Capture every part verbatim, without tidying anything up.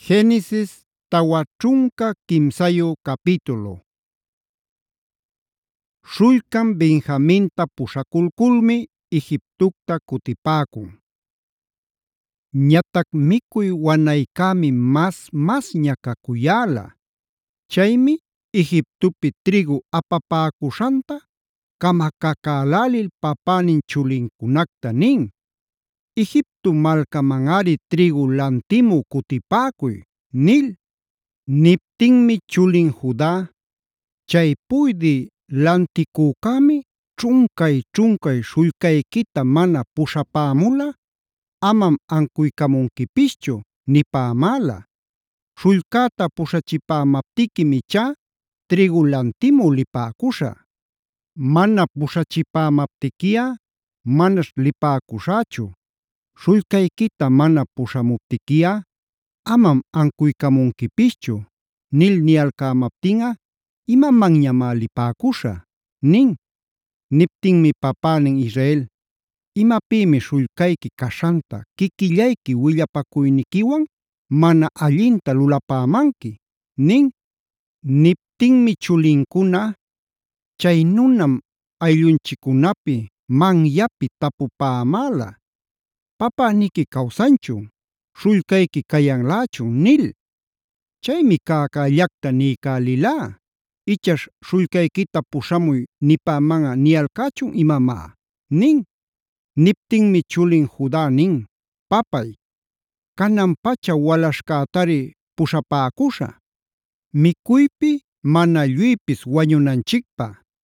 Génesis tawa ćhunka kimsayu capítulo. Śhullkan Benjaminta puśhakulkulmi Egiptocta kutipäkun. Ñatac mikuy wanaykämi mas mas ñakakuyala. Chaymi Egiptopi trigu apapäkuśhanta kamakakälälil papänin chulincunacta nin: “Egipto malkamangari trigu lantimü kutipäcuy” nil. Niptinmi chulin Juda: “Chay puydï lanticücämi ćhuncay ćhuncay śhullcayquita mana puśhapämula amam ancuycamunquipischu” nipämäla. Śhullcäta puśhachipämaptiquim ichá trigu lantimü lipäcuśhä. Mana puśhachipämaptiquiꞌa manash lipäcuśhächu. Śhullcayquita mana puśhamuptiquiꞌa amam ancuycamunquipischu nil niyalcämaptinꞌa ¿imamanñamá lipäcuśhä?” nin. Niptinmi papänin Israel: “¿Imapïmi śhullcayqui caśhanta quiquillayqui willapacuyniquiwan mana allinta lulapämanqui?” nin. Niptinmi chulincuna: “Chay nunam ayllunchikcunapi manyapi tapupämäla: ‘¿Papäniqui kawsanchun? ¿Śhullcayqui kayanlächun?’ nil. Chaymi cäcällacta niycälilá: ‘¿Ichash śhullcayquita puśhamuy nipämanꞌa niyalcächun imamá?’ nin. Niptinmi chulin Juda nin: “Papay, canan-pacha walaśhkätari puśhapäcuśhä, mikuypi mana lluypis wañunanchikpä.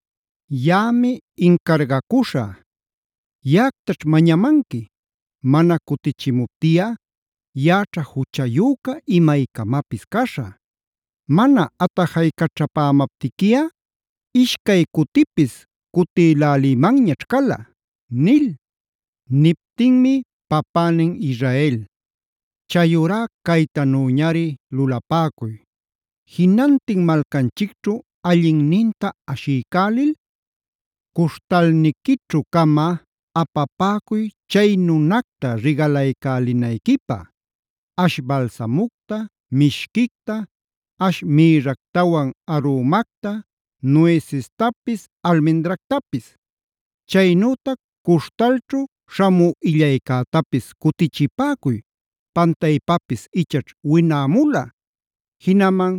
Yaꞌami incargacuśhä. Yaꞌactaćh mañamanqui. Mana kutichimuptiꞌa yaꞌaćha juchayüca imaycamapis caśhä. Mana atajaycaćhapämaptiquiꞌa ishcay cutipis cutïlälimanñaćh cala” nil. Niptinmi papänin Israel: “Chayurá caytanüñari lulapäcuy: Jinantin malcanchicćhu allinninta ashiycälil kuśhtalniquićhu-cama apapäcuy chay nunacta rigalaycälinayquipä: ash balsamucta, mishquicta, ash mïrractawan arumacta, nuecestapis, almendractapis. Chaynütac kuśhtalćhu śhamü illaycätapis kutichipäcuy pantaypapis ichac̣h winämula. Jinaman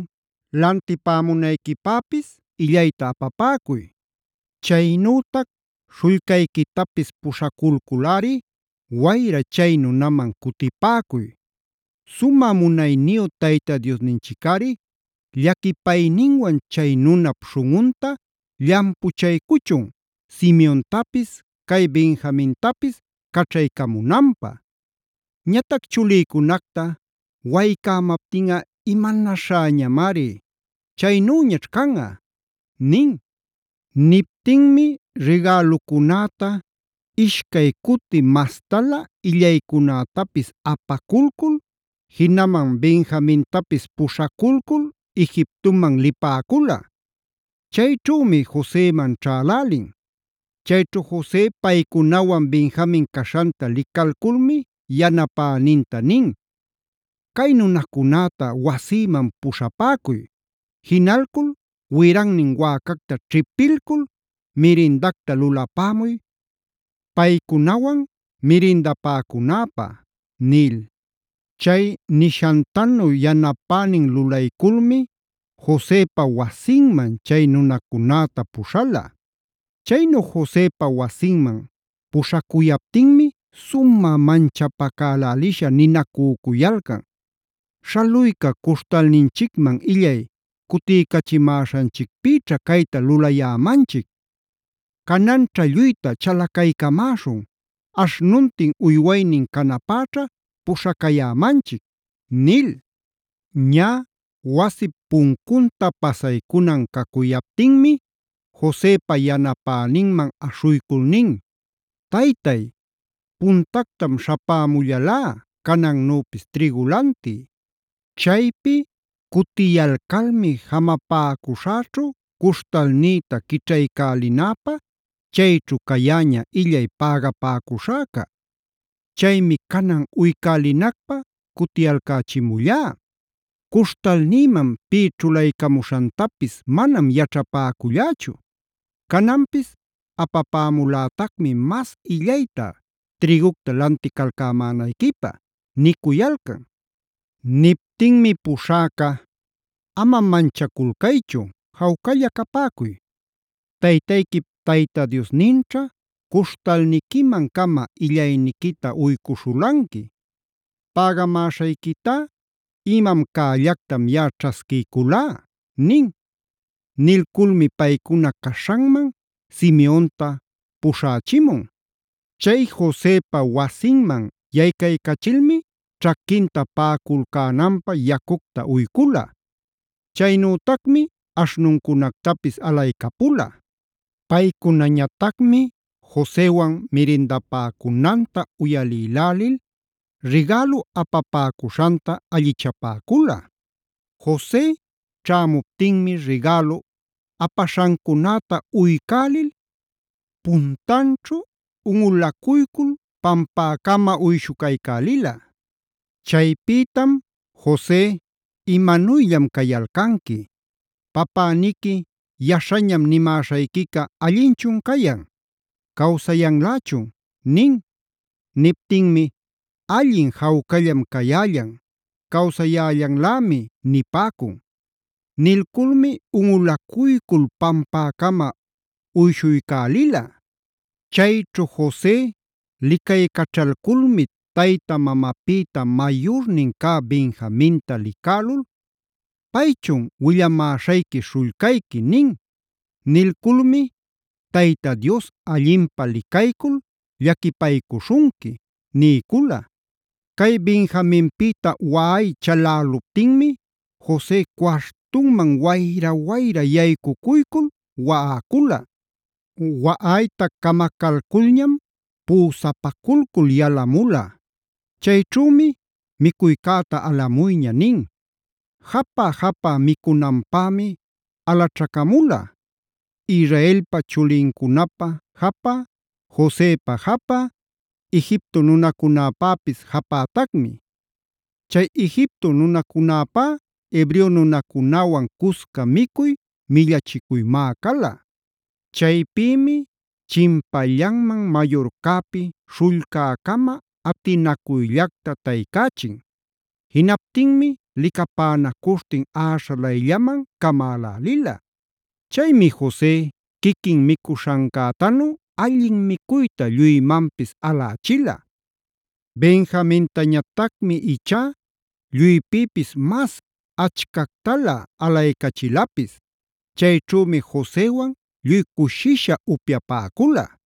lantipämunayquipäpis illayta apapäcuy. Chaynütac śhullcayquitapis puśhakulculꞌari wayra chay nunaman kutipäcuy. Sumä munayniyu Tayta Diosninchiccari llaquipayninwan chay nunap śhunꞌunta llampuchaycuchun Simeontapis cay Benjamintapis caćhaycamunanpä. Ñatac chulïcunacta waycämaptinꞌa imanaśhäñamari, chaynüñaćh canꞌa” nin. Niptinmi rigälucunäta ishcay cuti mastala illaycunätapis apakulcul jinaman Benjamintapis puśhakulcul Egiptoman lipäcula. Chayćhümi Joseman ćhälälin. Chayćhu Jose paycunawan Benjamin caśhanta licalculmi yanapäninta nin: “Cay nunacunäta wasïman puśhapäcuy. Jinalcul wirannin wäcacta ćhipilcul mirindacta lulapämuy paycunawan mirindapäcunäpä” nil. Chay nishantanu yanapänin lulayculmi Josepa wasinman chay nunacunäta puśhala. Chaynu Josepa wasinman puśhakuyaptinmi sumä manchapacälälisha ninacücuyalcan: “¿Śhaluyca kuśhtalninchicman illay kutiycachimäśhanchikpïćha cayta lulayämanchic? Cananćha lluyta chalacaycamäśhun, aśhnuntin uywaynin canapäćha puśhacayämanchic” nil. Ñä wasip puncunta pasaykunan cakuyaptinmi Josepa yanapäninman aśhuycul nin: “Taytay, puntactam śhapämullalá canannüpis trigu lantï. Chaypi kutiyalcalmi jamapäcuśhäćhu kuśhtalnïta quićhaycälinäpä chayćhu cayäña illay pägapäcuśhäca. Chaymi canan uycälinacpä cutiyalcächimullá. kushtalniyman pi ćhulaykamuśhantapis manam yaćhapäkullachu. Kananpis apapämulätaqmi mas illayta trïgucta lanticalcämänaykipaq nicuyalcan. Niptinmi puśhäca: “Ama manchakulcaychu, jawcalla capäcuy. Taytayquip Tayta Diosninćha kushtalniquiman-cama illayniquita uycuśhulanqui. Pägamäśhaykita imam cällactam yaꞌa ćhasquiyculá” nin. Nilculmi paycuna caśhanman Simeonta puśhächimun. Chay Josepa wasinman yaycaycachilmi ćhakinta paꞌaculcänanpaq yacucta uycula. Chaynütacmi aśhnuncunactapis alaycapula. Paycunañatacmi Josewan mirindapäcunanta uyalïlälil rigalu apapäcuśhanta allichapäcula. Jose ćhämuptinmi rigalu apaśhancunata uykälil puntanćhu unꞌulakuycul pampäcama uyshucaycälila. Chaypïtam Jose: “¿Imanuyllam cayalcanqui? ¿Papäniqui yaśhañam nimäśhayquica allinchun cayan? ¿Cawsayanlächun?” nin. Niptinmi: “Allin jawcallam cayällan, cawsayällanlämi” nipäcun. Nilculmi unꞌulakuycul pampäcama uyshuycälila. Chayćhu Jose licaycaćhalculmi tayta-mamapïta mayurnin cä Benjaminta licälul: “¿Paychun willamäśhayqui śhullcayqui?” nin. Nilculmi: “Tayta Dios allinpä licaycul llaquipaycuśhunqui” niycula. Cay Benjaminpïta waꞌay chaläluptinmi Jose cuartunman wayra-wayra yaycucuycul waꞌacula. Waꞌayta camacalculñam pusapaculcul yalamula. Chayćhümi micuycäta alamuyña nin. Japa-japa micunanpämi alaćhacamula. Israelpa chulincunapa japa, Josepa japa, Egipto nunacunäpäpis japätacmi. Chay Egipto nunacunäpä hebreo nunacunawan cusca micuy millachicuymá cala. Chaypïmi chimpallanman mayurcäpi śhullcäcama atinacuyllacta taycachin. Jinaptinmi licapänacuśhtin äśhalayllaman camälälila. Chaymi Jose quiquin micuśhancätanu allin micuyta lluymanpis alächila. Benjamintañatacmi ichá lluypïpis mas achcactalä alaycachilapis. Chayćhümi Josewan lluy cushisha upyapäcula.